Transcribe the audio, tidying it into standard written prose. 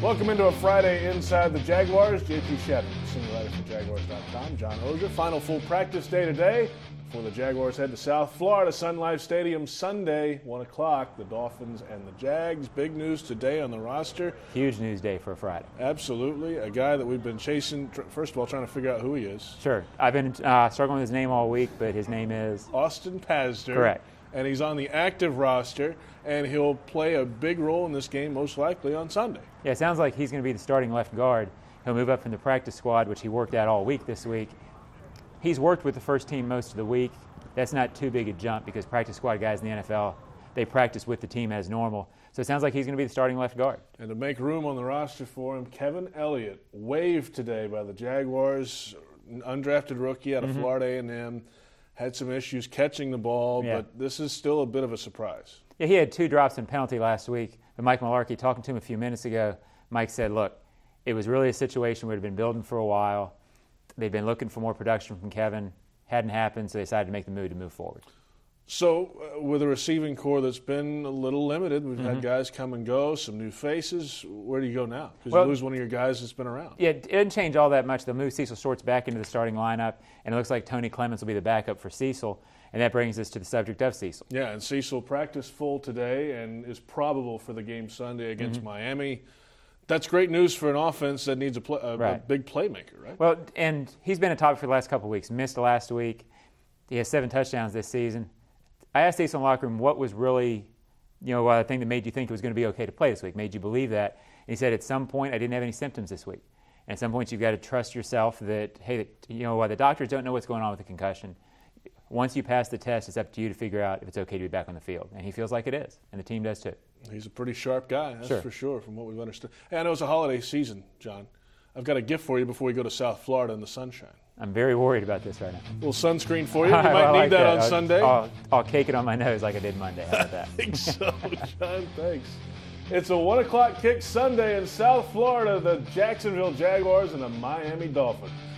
Welcome into a Friday Inside the Jaguars. JP Shedden, senior writer for Jaguars.com. John Oehser. Final full practice day today before the Jaguars head to South Florida. Sun Life Stadium Sunday, 1 o'clock. The Dolphins and the Jags. Big news today on the roster. Huge news day for a Friday. Absolutely. A guy that we've been chasing, first of all, trying to figure out who he is. Sure. I've been struggling with his name all week, but his name is? Austin Pazder. Correct. And he's on the active roster, and he'll play a big role in this game most likely on Sunday. Yeah, it sounds like he's going to be the starting left guard. He'll move up from the practice squad, which he worked out all week this week. He's worked with the first team most of the week. That's not too big a jump because practice squad guys in the NFL, they practice with the team as normal. So it sounds like he's going to be the starting left guard. And to make room on the roster for him, Kevin Elliott, waived today by the Jaguars, undrafted rookie out of Florida A&M. Had some issues catching the ball, but this is still a bit of a surprise. Yeah, he had 2 drops in penalty last week. But Mike Mularkey, talking to him a few minutes ago, Mike said, look, it was really a situation where it had been building for a while. They'd been looking for more production from Kevin. Hadn't happened, so they decided to make the move to move forward. So with a receiving core that's been a little limited, we've had guys come and go, some new faces. Where do you go now? Because you lose one of your guys that's been around. Yeah, it didn't change all that much. They'll move Cecil Shorts back into the starting lineup, and it looks like Tony Clements will be the backup for Cecil, and that brings us to the subject of Cecil. Yeah, and Cecil practiced full today and is probable for the game Sunday against Miami. That's great news for an offense that needs a big playmaker, right? Well, and he's been a topic for the last couple of weeks. Missed last week. He has 7 touchdowns this season. I asked Cecil in the locker room what was really, the thing that made you think it was going to be okay to play this week, made you believe that. And he said, at some point, I didn't have any symptoms this week. And at some point, you've got to trust yourself that, hey, the doctors don't know what's going on with the concussion. Once you pass the test, it's up to you to figure out if it's okay to be back on the field. And he feels like it is, and the team does too. He's a pretty sharp guy, that's for sure, from what we've understood. Hey, I know it's a holiday season, John. I've got a gift for you before we go to South Florida in the sunshine. I'm very worried about this right now. A little sunscreen for you. You might need that on Sunday. I'll cake it on my nose like I did Monday. How about that? I think so, John. Thanks. It's a 1 o'clock kick Sunday in South Florida. The Jacksonville Jaguars and the Miami Dolphins.